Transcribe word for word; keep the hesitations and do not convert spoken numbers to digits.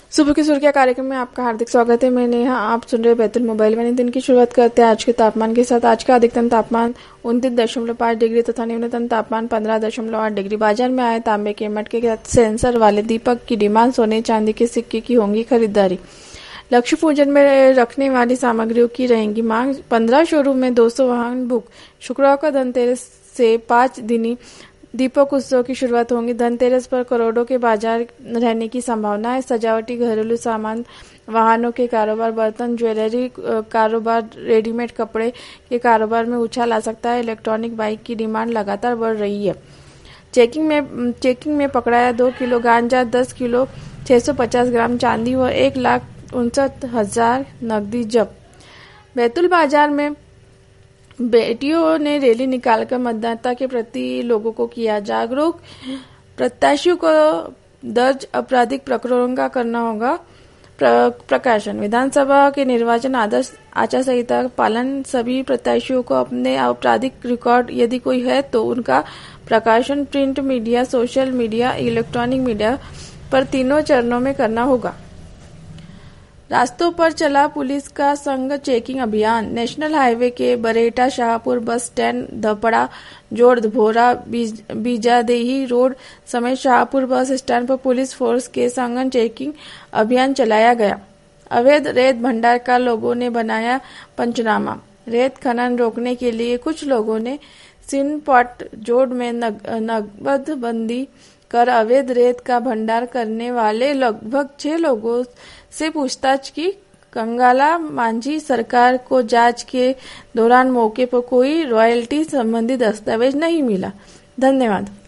सुबह की सुर्खियां कार्यक्रम में आपका हार्दिक स्वागत है। मैं नेहा, आप सुन रहे बैतुल मोबाइल वाले। दिन की शुरुआत करते हैं आज के तापमान के साथ। आज का अधिकतम तापमान उनतीस दशमलव पाँच डिग्री तथा न्यूनतम तापमान पंद्रह दशमलव आठ डिग्री। बाजार में आए तांबे के मटके के साथ सेंसर वाले दीपक की डिमांड, सोने चांदी के सिक्के की होंगी खरीदारी। लक्ष्य पूजन में रखने वाली सामग्रियों की रहेंगी मांग। पंद्रह शोरूम में दो सौ वाहन बुक। शुक्रवार को धनतेरस से पांच दिनी दीपक उत्सव की शुरुआत होगी। धनतेरस पर करोड़ों के बाजार रहने की संभावना है। सजावटी घरेलू सामान, वाहनों के कारोबार, बर्तन, ज्वेलरी कारोबार, रेडीमेड कपड़े के कारोबार में उछाल आ सकता है। इलेक्ट्रॉनिक बाइक की डिमांड लगातार बढ़ रही है। चेकिंग में चेकिंग में पकड़ाया दो किलो गांजा, दस किलो छह सौ पचास ग्राम चांदी व एक लाख उनसठ हजार नकदी जब्त। बैतूल बाजार में बेटियों ने रैली निकालकर मतदाता के प्रति लोगों को किया जागरूक। प्रत्याशियों को दर्ज आपराधिक प्रकरणों का करना होगा प्र, प्रकाशन। विधानसभा के निर्वाचन आदर्श आचार संहिता का पालन। सभी प्रत्याशियों को अपने आपराधिक रिकॉर्ड यदि कोई है तो उनका प्रकाशन print media, social media, electronic media पर तीनों चरणों में करना होगा। रास्तों पर चला पुलिस का संग चेकिंग अभियान। नेशनल हाईवे के बरेटा शाहपुर बस स्टैंड, धपड़ा, जोड़, भोरा, बीज, बीजादेही रोड समेत शाहपुर बस स्टैंड पर पुलिस फोर्स के संग चेकिंग अभियान चलाया गया। अवैध रेत भंडार का लोगों ने बनाया पंचनामा। रेत खनन रोकने के लिए कुछ लोगों ने सिनपॉट जोड़ में नग, नकबंदी कर अवैध रेत का भंडार करने वाले लगभग छह लोगों से पूछताछ की। कंगाला मांझी सरकार को जांच के दौरान मौके पर कोई रॉयल्टी संबंधी दस्तावेज नहीं मिला। धन्यवाद।